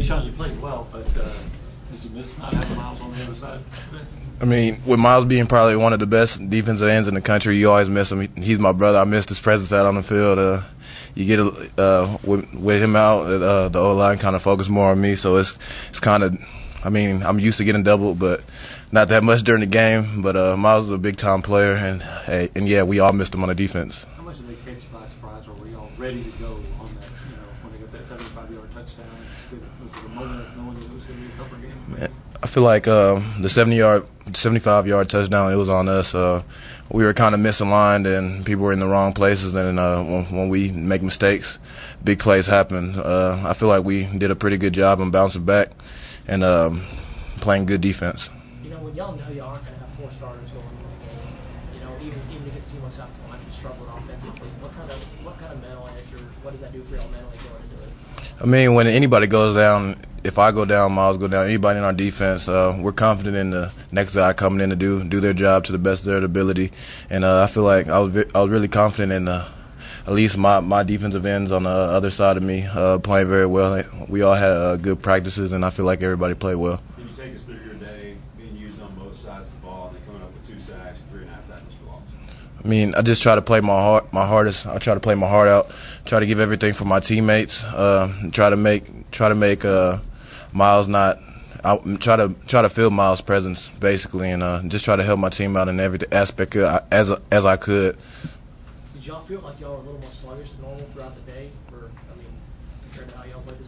Tayshaun, you played well, but did you miss not having Miles on the other side? I mean, with Miles being probably one of the best defensive ends in the country, you always miss him. He's my brother. I missed his presence out on the field. You get with him out, the O-line kind of focus more on me, so it's kind of. I mean, I'm used to getting doubled, but not that much during the game. But Miles was a big-time player, and yeah, we all missed him on the defense. How much did they catch by surprise, or were y'all ready to go on that, when they got that 75-yard touchdown? Was it a moment of knowing that it was going to be a tougher game? I feel like the 75-yard touchdown, it was on us. We were kind of misaligned, and people were in the wrong places. And when we make mistakes, big plays happen. I feel like we did a pretty good job on bouncing back and playing good defense. When y'all know y'all aren't going to have four starters going in the game, even against a team like South Carolina who struggled offensively, what kind of mental edge, or what does that do for y'all mentally going into it? I mean, when anybody goes down, if I go down, Miles go down, anybody in our defense, we're confident in the next guy coming in to do their job to the best of their ability. And I feel like I was really confident in at least my defensive ends on the other side of me playing very well. We all had good practices, and I feel like everybody played well. Can you take us through your day being used on both sides of the ball and then coming up with 2 sacks, 3.5 tackles for loss? I mean, I just try to play my hardest. I try to play my heart out. Try to give everything for my teammates. Try to make Miles not. I try to feel Miles' presence basically, and just try to help my team out in every aspect as I could. Did y'all feel like y'all were a little more sluggish than normal throughout the day, compared to how y'all played this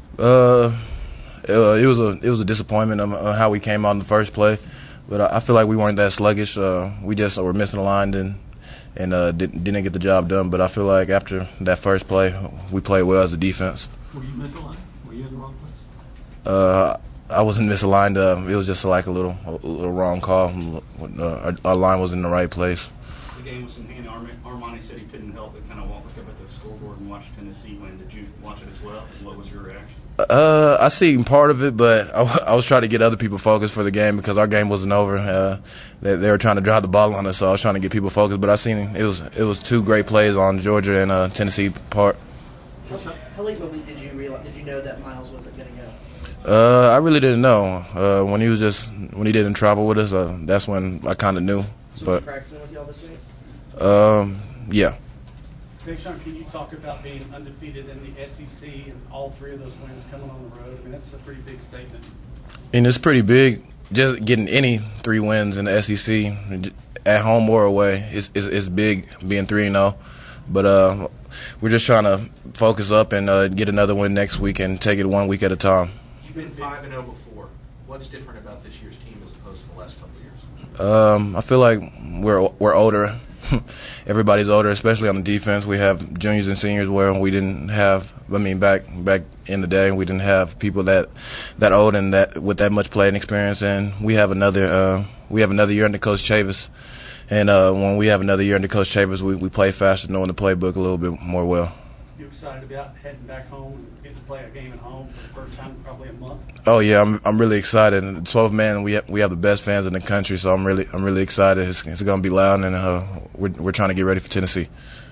season? It was a disappointment on how we came out in the first play, but I feel like we weren't that sluggish. We just were missing a line and didn't get the job done. But I feel like after that first play, we played well as a defense. Were you misaligned? Were you in the wrong place? I wasn't misaligned. It was just like a little wrong call. Our line was in the right place. The game was in hand. Armani said he couldn't help but kind of look up at the scoreboard and watch Tennessee win. Did you watch it as well? And what was your reaction? I seen part of it, but I was trying to get other people focused for the game because our game wasn't over. They were trying to drive the ball on us, so I was trying to get people focused. But I seen it was 2 great plays on Georgia and Tennessee part. How late in the week did you know that Miles wasn't going to go? I really didn't know. When he didn't travel with us, that's when I kind of knew. So but was he practicing with y'all this week? Yeah. Tayshaun, can you talk about being undefeated in the SEC and all 3 of those wins coming on the road? I mean, that's a pretty big statement. And it's pretty big. Just getting any 3 wins in the SEC, at home or away, is big. Being 3-0, but we're just trying to focus up and get another win next week and take it 1 week at a time. You've been 5-0 before. What's different about this year's team as opposed to the last couple of years? I feel like we're older. Everybody's older, especially on the defense. We have juniors and seniors where we didn't have. I mean, back in the day, we didn't have people that old and that with that much playing experience. And we have another year under Coach Chavis. And when we have another year under Coach Chavis, we play faster, knowing the playbook a little bit more well. You excited about heading back home and getting to play a game at home for the first time in probably a month? Oh yeah, I'm really excited. 12-man, we have the best fans in the country, so I'm really excited. It's going to be loud, and we're trying to get ready for Tennessee.